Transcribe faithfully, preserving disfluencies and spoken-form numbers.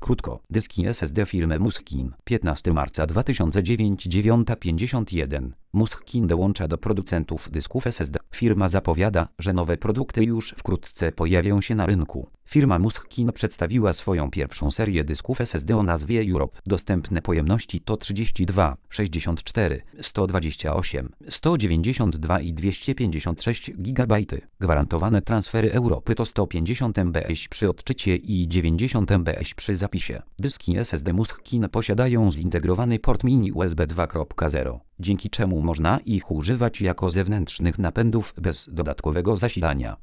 Krótko, dyski S S D firmy Muskin. piętnastego marca dwa tysiące dziewiątego, dziewiąta pięćdziesiąt jeden. Muskin dołącza do producentów dysków S S D. Firma zapowiada, że nowe produkty już wkrótce pojawią się na rynku. Firma Muskin przedstawiła swoją pierwszą serię dysków S S D o nazwie Europe. Dostępne pojemności to trzydzieści dwa, sześćdziesiąt cztery, sto dwadzieścia osiem, sto dziewięćdziesiąt dwa i dwieście pięćdziesiąt sześć gigabajtów. Gwarantowane transfery Europy to sto pięćdziesiąt megabajtów przy odczycie i dziewięćdziesiąt megabajtów przy zapisie. Dyski S S D Muskin posiadają zintegrowany port mini U S B dwa kropka zero, dzięki czemu można ich używać jako zewnętrznych napędów bez dodatkowego zasilania.